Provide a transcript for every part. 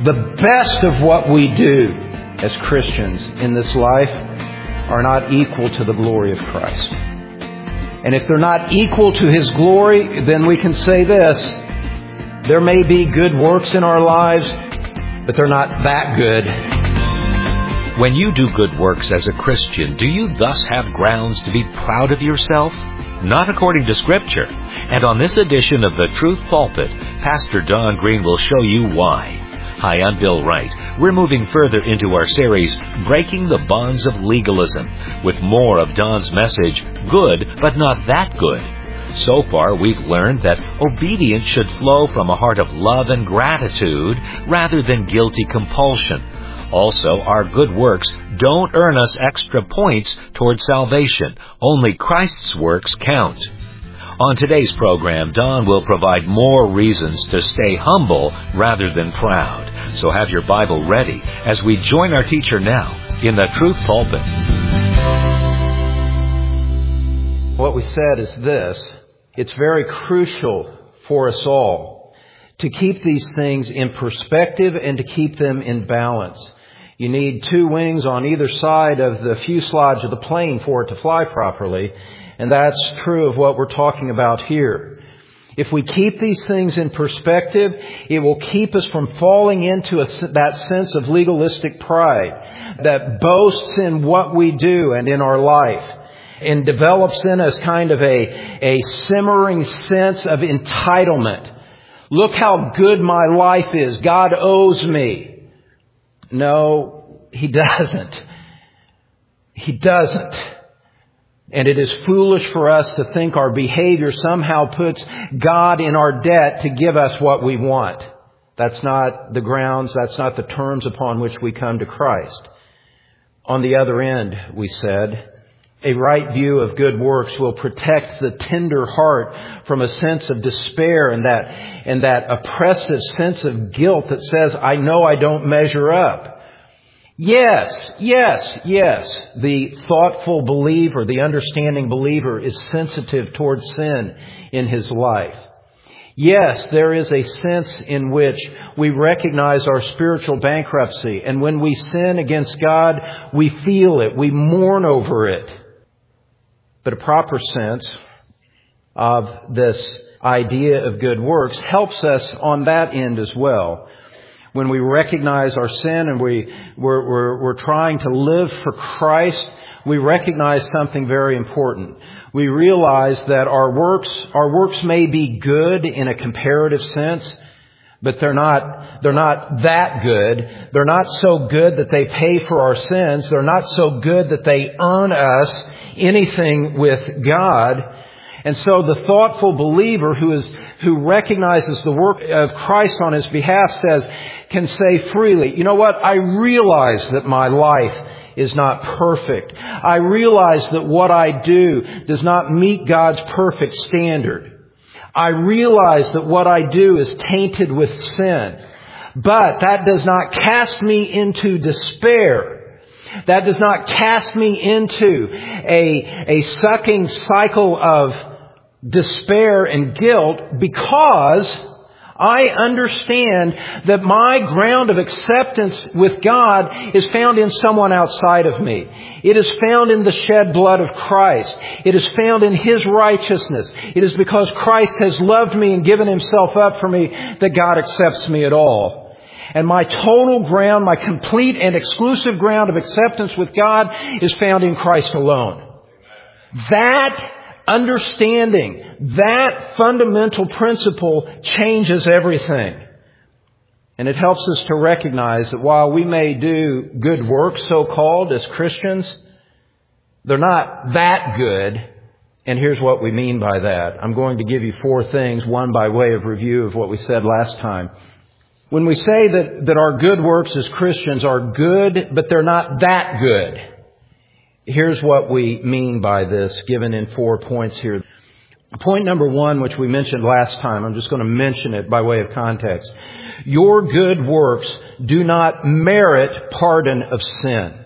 The best of what we do as Christians in this life are not equal to the glory of Christ. And if they're not equal to His glory, then we can say this: there may be good works in our lives, but they're not that good. When you do good works as a Christian, do you thus have grounds to be proud of yourself? Not according to Scripture. And on this edition of The Truth Pulpit, Pastor Don Green will show you why. Hi, I'm Bill Wright. We're moving further into our series, Breaking the Bonds of Legalism, with more of Don's message, Good, but Not That Good. So far, we've learned that obedience should flow from a heart of love and gratitude rather than guilty compulsion. Also, our good works don't earn us extra points toward salvation. Only Christ's works count. On today's program, Don will provide more reasons to stay humble rather than proud. So have your Bible ready as we join our teacher now in the Truth Pulpit. What we said is this: it's very crucial for us all to keep these things in perspective and to keep them in balance. You need two wings on either side of the fuselage of the plane for it to fly properly. And that's true of what we're talking about here. If we keep these things in perspective, it will keep us from falling into that sense of legalistic pride that boasts in what we do and in our life, and develops in us kind of a simmering sense of entitlement. Look how good my life is. God owes me. No, He doesn't. He doesn't. And it is foolish for us to think our behavior somehow puts God in our debt to give us what we want. That's not the grounds, that's not the terms upon which we come to Christ. On the other end, we said, a right view of good works will protect the tender heart from a sense of despair and that oppressive sense of guilt that says, I know I don't measure up. Yes. The thoughtful believer, the understanding believer is sensitive towards sin in his life. Yes, there is a sense in which we recognize our spiritual bankruptcy. And when we sin against God, we feel it. We mourn over it. But a proper sense of this idea of good works helps us on that end as well. When we recognize our sin and we're trying to live for Christ, we recognize something very important. We realize that our works may be good in a comparative sense, but they're not that good. They're not so good that they pay for our sins. They're not so good that they earn us anything with God. And so the thoughtful believer who recognizes the work of Christ on his behalf can say freely, you know what? I realize that my life is not perfect. I realize that what I do does not meet God's perfect standard. I realize that what I do is tainted with sin. But that does not cast me into despair. That does not cast me into a sucking cycle of despair and guilt, because I understand that my ground of acceptance with God is found in someone outside of me. It is found in the shed blood of Christ. It is found in His righteousness. It is because Christ has loved me and given Himself up for me that God accepts me at all. And my total ground, my complete and exclusive ground of acceptance with God is found in Christ alone. That understanding, that fundamental principle changes everything. And it helps us to recognize that while we may do good works, so-called, as Christians, they're not that good. And here's what we mean by that. I'm going to give you 4 things, one by way of review of what we said last time. When we say that our good works as Christians are good, but they're not that good, here's what we mean by this, given in 4 points here. Point number 1, which we mentioned last time, I'm just going to mention it by way of context. Your good works do not merit pardon of sin.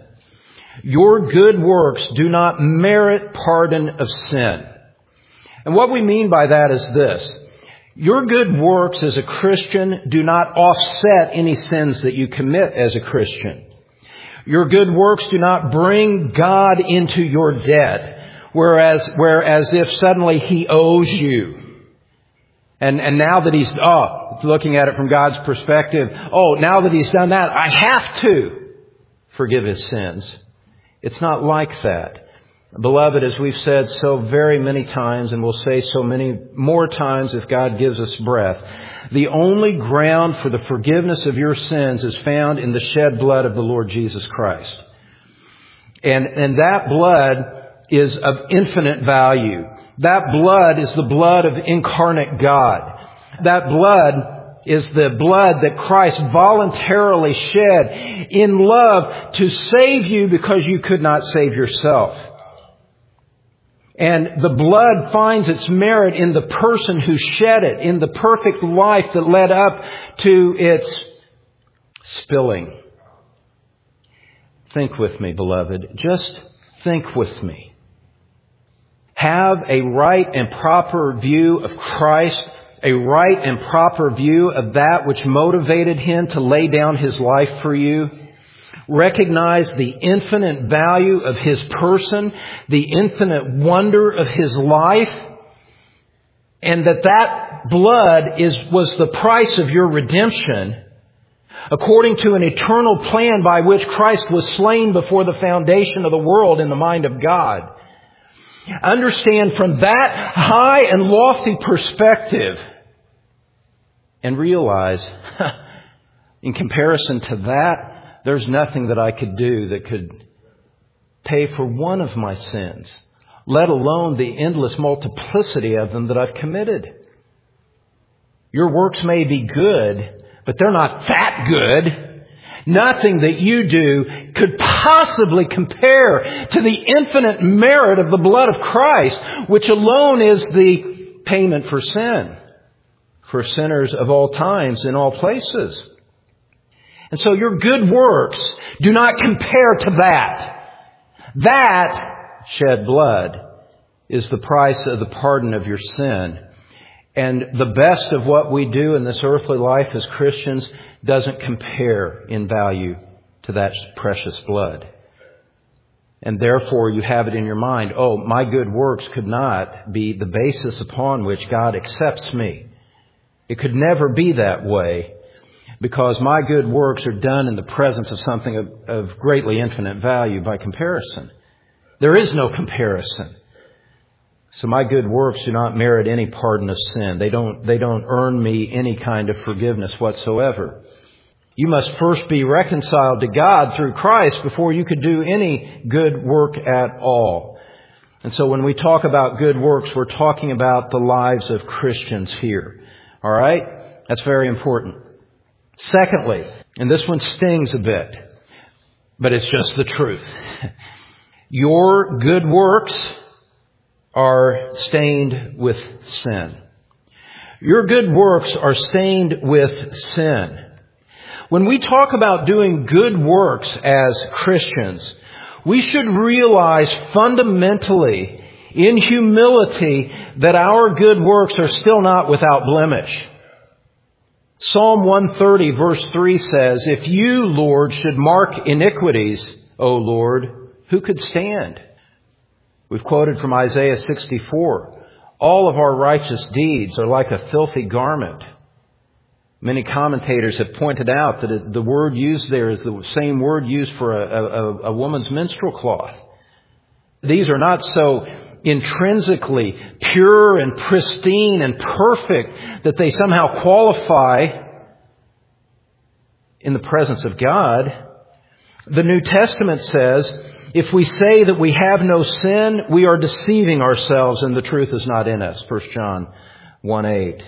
Your good works do not merit pardon of sin. And what we mean by that is this. Your good works as a Christian do not offset any sins that you commit as a Christian. Your good works do not bring God into your debt, whereas if suddenly He owes you. And now that He's, looking at it from God's perspective, now that He's done that, I have to forgive His sins. It's not like that. Beloved, as we've said so very many times, and we'll say so many more times if God gives us breath, the only ground for the forgiveness of your sins is found in the shed blood of the Lord Jesus Christ. And that blood is of infinite value. That blood is the blood of incarnate God. That blood is the blood that Christ voluntarily shed in love to save you because you could not save yourself. And the blood finds its merit in the person who shed it, in the perfect life that led up to its spilling. Think with me, beloved. Just think with me. Have a right and proper view of Christ, a right and proper view of that which motivated Him to lay down His life for you. Recognize the infinite value of His person, the infinite wonder of His life, and that blood was the price of your redemption, according to an eternal plan by which Christ was slain before the foundation of the world in the mind of God. Understand from that high and lofty perspective and realize, in comparison to that, there's nothing that I could do that could pay for one of my sins, let alone the endless multiplicity of them that I've committed. Your works may be good, but they're not that good. Nothing that you do could possibly compare to the infinite merit of the blood of Christ, which alone is the payment for sin, for sinners of all times in all places. And so your good works do not compare to that. That shed blood is the price of the pardon of your sin. And the best of what we do in this earthly life as Christians doesn't compare in value to that precious blood. And therefore you have it in your mind, my good works could not be the basis upon which God accepts me. It could never be that way, because my good works are done in the presence of something of greatly infinite value by comparison. There is no comparison. So my good works do not merit any pardon of sin. They don't earn me any kind of forgiveness whatsoever. You must first be reconciled to God through Christ before you could do any good work at all. And so when we talk about good works, we're talking about the lives of Christians here. All right? That's very important. Secondly, and this one stings a bit, but it's just the truth. Your good works are stained with sin. Your good works are stained with sin. When we talk about doing good works as Christians, we should realize fundamentally, in humility, that our good works are still not without blemish. Psalm 130 verse 3 says, "If you, Lord, should mark iniquities, O Lord, who could stand?" We've quoted from Isaiah 64, "All of our righteous deeds are like a filthy garment." Many commentators have pointed out that the word used there is the same word used for a woman's menstrual cloth. These are not so intrinsically pure and pristine and perfect that they somehow qualify in the presence of God. The New Testament says, if we say that we have no sin, we are deceiving ourselves and the truth is not in us. 1 John 1:8.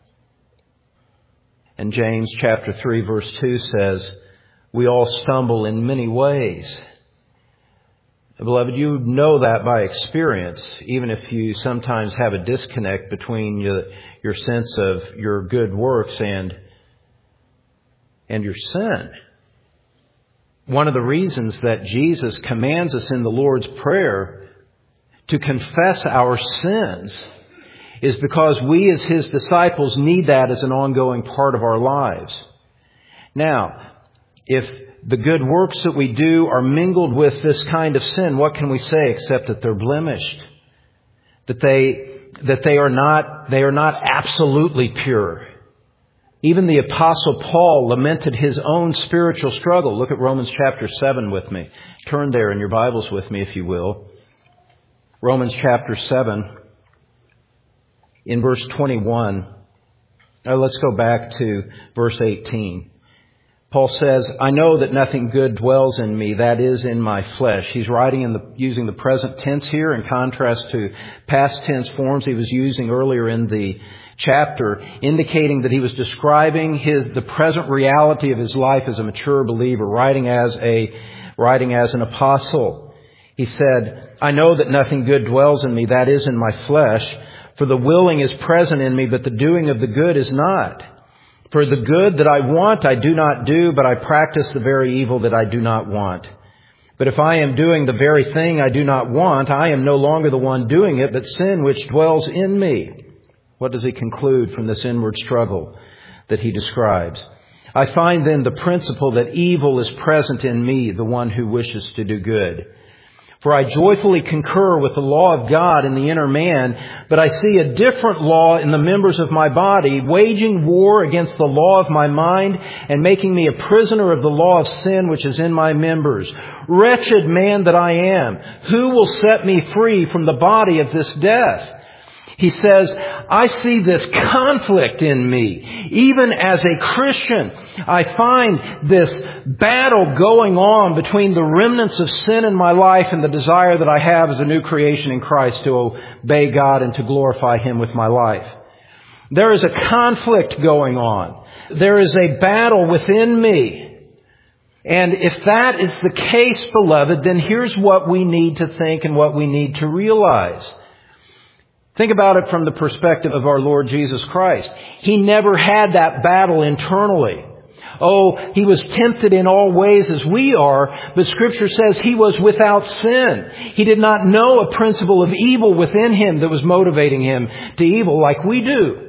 And James chapter 3 verse 2 says, we all stumble in many ways. Beloved, you know that by experience, even if you sometimes have a disconnect between your sense of your good works and your sin. One of the reasons that Jesus commands us in the Lord's Prayer to confess our sins is because we as His disciples need that as an ongoing part of our lives. Now, if the good works that we do are mingled with this kind of sin, what can we say except that they're blemished? That they are not absolutely pure. Even the Apostle Paul lamented his own spiritual struggle. Look at Romans chapter 7 with me. Turn there in your Bibles with me, if you will. Romans chapter 7, in verse 21. Now let's go back to verse 18. Paul says, I know that nothing good dwells in me, that is, in my flesh. He's writing using the present tense here in contrast to past tense forms he was using earlier in the chapter, indicating that he was describing the present reality of his life as a mature believer, writing as an apostle. He said, I know that nothing good dwells in me, that is, in my flesh, for the willing is present in me, but the doing of the good is not. For the good that I want, I do not do, but I practice the very evil that I do not want. But if I am doing the very thing I do not want, I am no longer the one doing it, but sin which dwells in me. What does he conclude from this inward struggle that he describes? I find then the principle that evil is present in me, the one who wishes to do good. For I joyfully concur with the law of God in the inner man, but I see a different law in the members of my body, waging war against the law of my mind and making me a prisoner of the law of sin which is in my members. Wretched man that I am, who will set me free from the body of this death? He says, I see this conflict in me. Even as a Christian, I find this battle going on between the remnants of sin in my life and the desire that I have as a new creation in Christ to obey God and to glorify Him with my life. There is a conflict going on. There is a battle within me. And if that is the case, beloved, then here's what we need to think and what we need to realize. Think about it from the perspective of our Lord Jesus Christ. He never had that battle internally. Oh, He was tempted in all ways as we are, but Scripture says He was without sin. He did not know a principle of evil within Him that was motivating Him to evil like we do,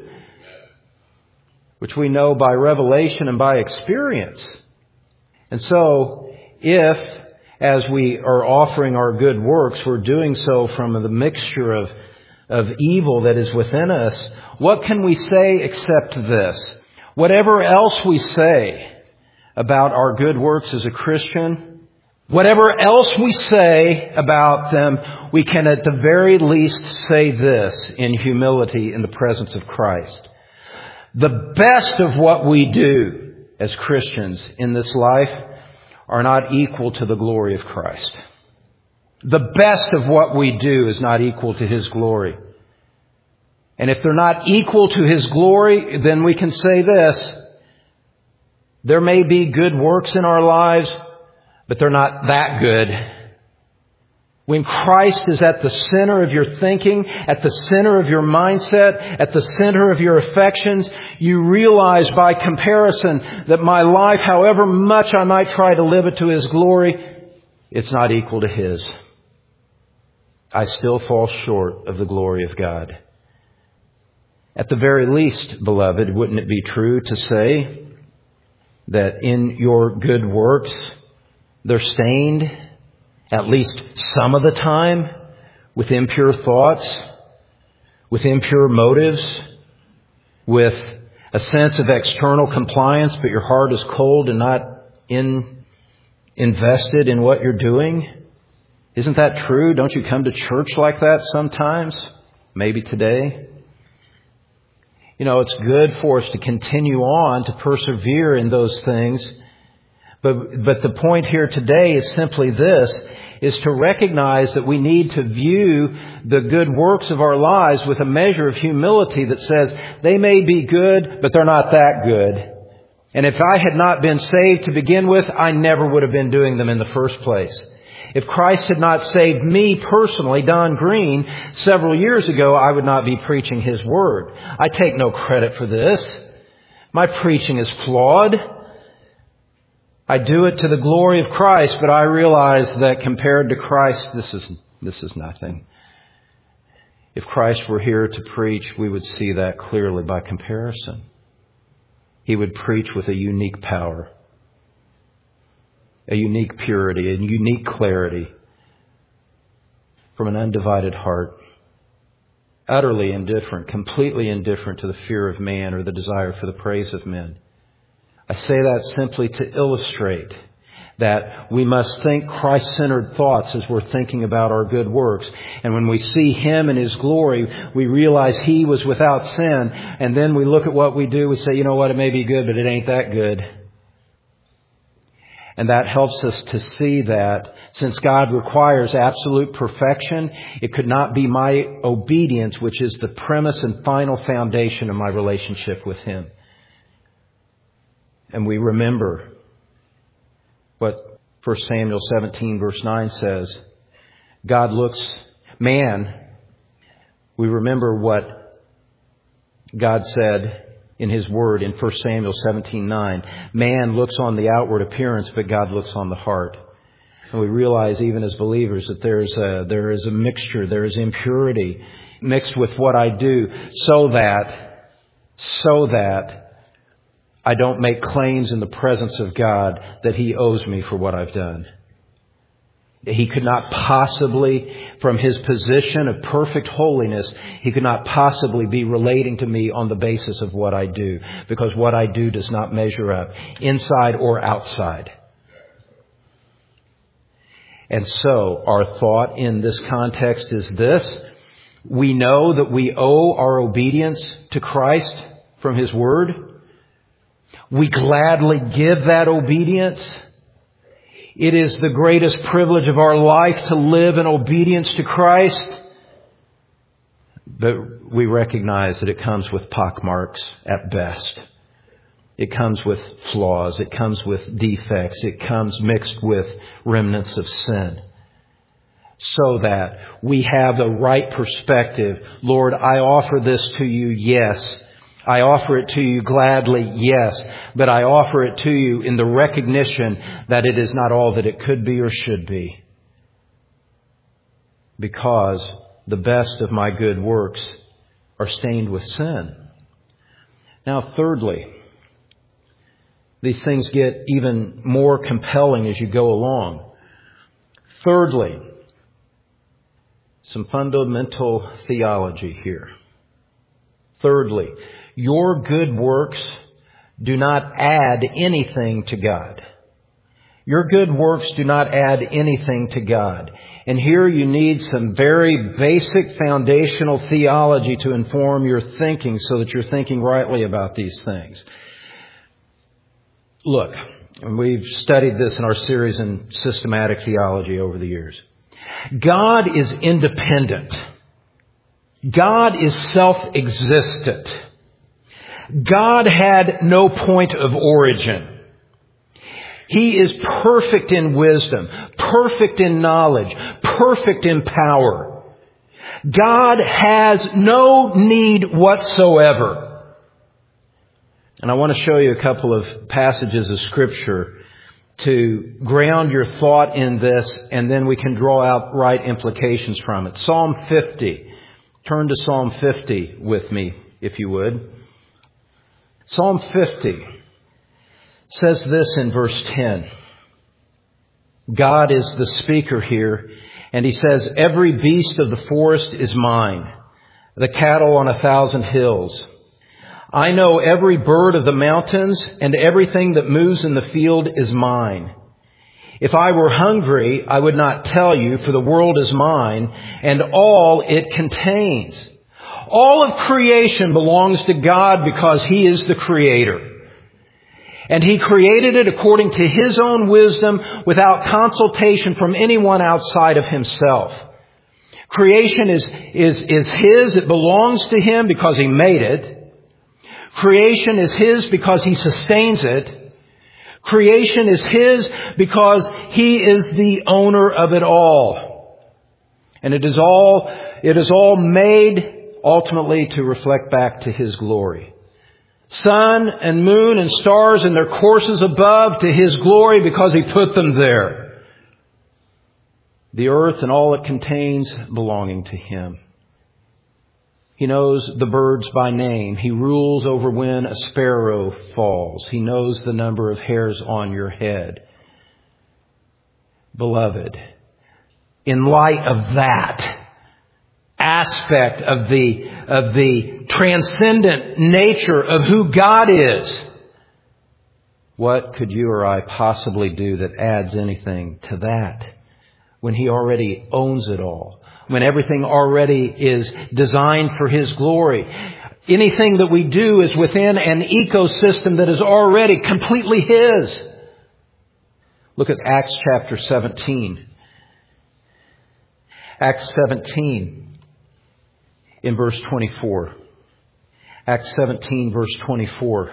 which we know by revelation and by experience. And so, if, as we are offering our good works, we're doing so from the mixture of evil that is within us, what can we say except this? Whatever else we say about our good works as a Christian, whatever else we say about them, we can at the very least say this in humility in the presence of Christ. The best of what we do as Christians in this life are not equal to the glory of Christ. The best of what we do is not equal to His glory. And if they're not equal to His glory, then we can say this. There may be good works in our lives, but they're not that good. When Christ is at the center of your thinking, at the center of your mindset, at the center of your affections, you realize by comparison that my life, however much I might try to live it to His glory, it's not equal to His. I still fall short of the glory of God. At the very least, beloved, wouldn't it be true to say that in your good works, they're stained, at least some of the time, with impure thoughts, with impure motives, with a sense of external compliance, but your heart is cold and not invested in what you're doing? Isn't that true? Don't you come to church like that sometimes? Maybe today. You know, it's good for us to continue on, to persevere in those things. But the point here today is simply this, is to recognize that we need to view the good works of our lives with a measure of humility that says they may be good, but they're not that good. And if I had not been saved to begin with, I never would have been doing them in the first place. If Christ had not saved me personally, Don Green, several years ago, I would not be preaching His Word. I take no credit for this. My preaching is flawed. I do it to the glory of Christ, but I realize that compared to Christ, this is nothing. If Christ were here to preach, we would see that clearly by comparison. He would preach with a unique power, a unique purity, a unique clarity from an undivided heart, utterly indifferent, completely indifferent to the fear of man or the desire for the praise of men. I say that simply to illustrate that we must think Christ-centered thoughts as we're thinking about our good works. And when we see Him in His glory, we realize He was without sin. And then we look at what we do, we say, you know what, it may be good, but it ain't that good. And that helps us to see that since God requires absolute perfection, it could not be my obedience, which is the premise and final foundation of my relationship with Him. And we remember what 1 Samuel 17 verse 9 says. We remember what God said in His Word in 1 Samuel 17:9. Man looks on the outward appearance, but God looks on the heart. And we realize even as believers that there is a mixture, there is impurity mixed with what I do so that I don't make claims in the presence of God that He owes me for what I've done. He could not possibly, from His position of perfect holiness, He could not possibly be relating to me on the basis of what I do, because what I do does not measure up, inside or outside. And so, our thought in this context is this. We know that we owe our obedience to Christ from His Word. We gladly give that obedience. It is the greatest privilege of our life to live in obedience to Christ. But we recognize that it comes with pockmarks at best. It comes with flaws. It comes with defects. It comes mixed with remnants of sin. So that we have the right perspective. Lord, I offer this to you, yes. I offer it to you gladly, yes, but I offer it to you in the recognition that it is not all that it could be or should be. Because the best of my good works are stained with sin. Now, thirdly, these things get even more compelling as you go along. Thirdly, some fundamental theology here. Thirdly, your good works do not add anything to God. Your good works do not add anything to God. And here you need some very basic foundational theology to inform your thinking so that you're thinking rightly about these things. Look, and we've studied this in our series in systematic theology over the years. God is independent. God is self-existent. God had no point of origin. He is perfect in wisdom, perfect in knowledge, perfect in power. God has no need whatsoever. And I want to show you a couple of passages of Scripture to ground your thought in this, and then we can draw out right implications from it. Psalm 50. Turn to Psalm 50 with me, if you would. Psalm 50 says this in verse 10. God is the speaker here, and He says, every beast of the forest is mine, the cattle on 1,000 hills. I know every bird of the mountains, and everything that moves in the field is mine. If I were hungry, I would not tell you, for the world is mine, and all it contains. All of creation belongs to God because He is the Creator. And He created it according to His own wisdom without consultation from anyone outside of Himself. Creation is His. It belongs to Him because He made it. Creation is His because He sustains it. Creation is His because He is the owner of it all. And it is all made ultimately to reflect back to His glory. Sun and moon and stars and their courses above to His glory because He put them there. The earth and all it contains belonging to Him. He knows the birds by name. He rules over when a sparrow falls. He knows the number of hairs on your head. Beloved, in light of that aspect of the transcendent nature of who God is, what could you or I possibly do that adds anything to that when He already owns it all? When everything already is designed for His glory. Anything that we do is within an ecosystem that is already completely His. Look at Acts chapter 17. Acts 17 in verse 24. Acts 17 verse 24.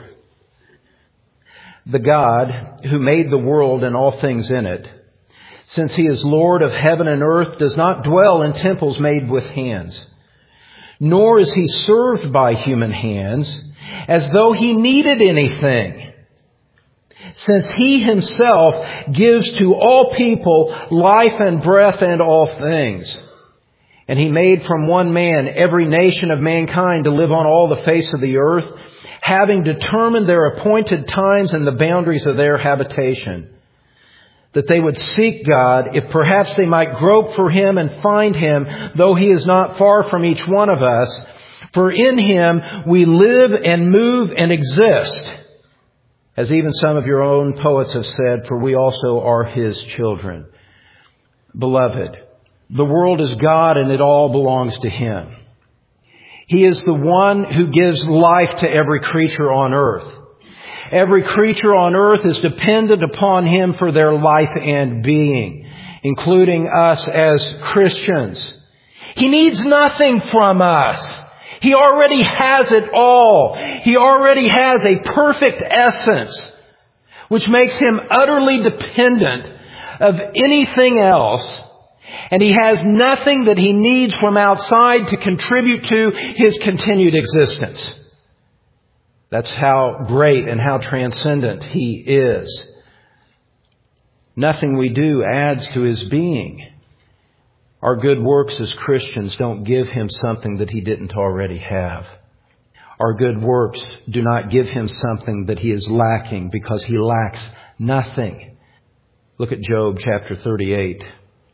The God who made the world and all things in it, since He is Lord of heaven and earth, does not dwell in temples made with hands, nor is He served by human hands as though He needed anything, since He Himself gives to all people life and breath and all things. And He made from one man every nation of mankind to live on all the face of the earth, having determined their appointed times and the boundaries of their habitation, that they would seek God, if perhaps they might grope for Him and find Him, though He is not far from each one of us. For in Him we live and move and exist, as even some of your own poets have said, for we also are His children. Beloved, the world is God and it all belongs to Him. He is the one who gives life to every creature on earth. Every creature on earth is dependent upon Him for their life and being, including us as Christians. He needs nothing from us. He already has it all. He already has a perfect essence, which makes Him utterly dependent of anything else. And He has nothing that He needs from outside to contribute to His continued existence. That's how great and how transcendent He is. Nothing we do adds to His being. Our good works as Christians don't give Him something that He didn't already have. Our good works do not give Him something that He is lacking, because He lacks nothing. Look at Job chapter 38,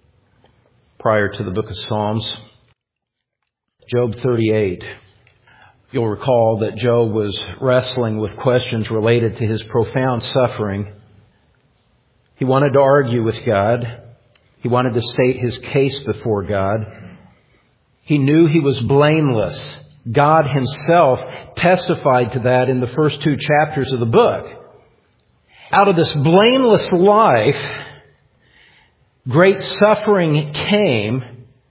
prior to the book of Psalms. Job 38. You'll recall that Job was wrestling with questions related to his profound suffering. He wanted to argue with God. He wanted to state his case before God. He knew he was blameless. God Himself testified to that in the first 2 chapters of the book. Out of this blameless life, great suffering came.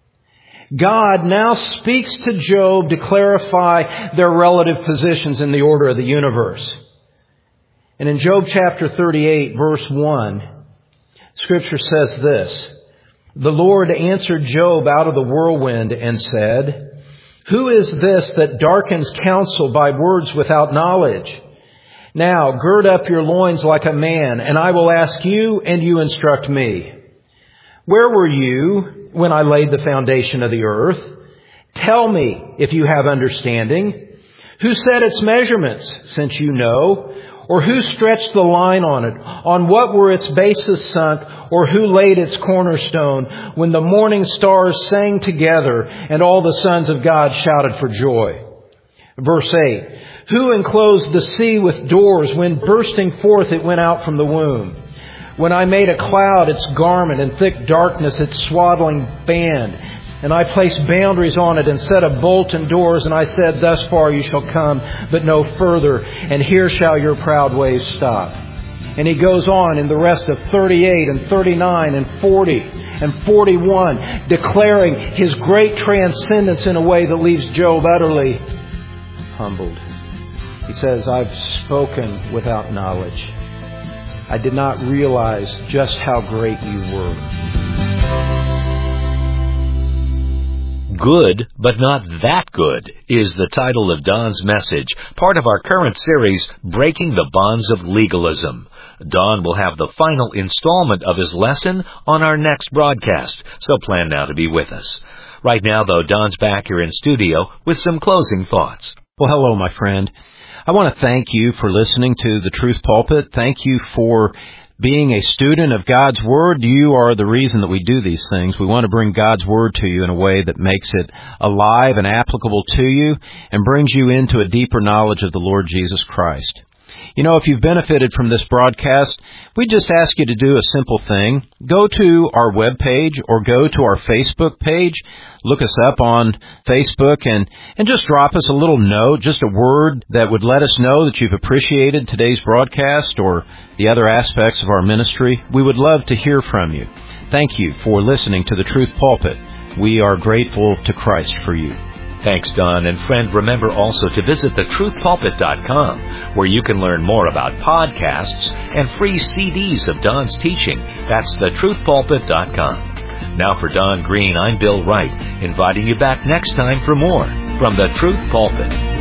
God now speaks to Job to clarify their relative positions in the order of the universe. And in Job chapter 38, verse 1, Scripture says this: The Lord answered Job out of the whirlwind and said, Who is this that darkens counsel by words without knowledge? Now gird up your loins like a man, and I will ask you, and you instruct me. Where were you when I laid the foundation of the earth? Tell me if you have understanding. Who set its measurements, since you know? Or who stretched the line on it? On what were its bases sunk? Or who laid its cornerstone? When the morning stars sang together and all the sons of God shouted for joy. Verse 8. Who enclosed the sea with doors when bursting forth it went out from the womb? When I made a cloud its garment and thick darkness its swaddling band, and I placed boundaries on it and set a bolt and doors, and I said, Thus far you shall come, but no further, and here shall your proud ways stop. And he goes on in the rest of 38 and 39 and 40 and 41, declaring his great transcendence in a way that leaves Job utterly humbled. He says, I've spoken without knowledge. I did not realize just how great you were. Good, but not that good, is the title of Don's message, part of our current series, Breaking the Bonds of Legalism. Don will have the final installment of his lesson on our next broadcast, so plan now to be with us. Right now, though, Don's back here in studio with some closing thoughts. Well, hello, my friend. I want to thank you for listening to The Truth Pulpit. Thank you for being a student of God's Word. You are the reason that we do these things. We want to bring God's Word to you in a way that makes it alive and applicable to you and brings you into a deeper knowledge of the Lord Jesus Christ. You know, if you've benefited from this broadcast, we just ask you to do a simple thing. Go to our webpage or go to our Facebook page. Look us up on Facebook and just drop us a little note, just a word that would let us know that you've appreciated today's broadcast or the other aspects of our ministry. We would love to hear from you. Thank you for listening to The Truth Pulpit. We are grateful to Christ for you. Thanks, Don. And friend, remember also to visit thetruthpulpit.com, where you can learn more about podcasts and free CDs of Don's teaching. That's thetruthpulpit.com. Now for Don Green, I'm Bill Wright, inviting you back next time for more from The Truth Pulpit.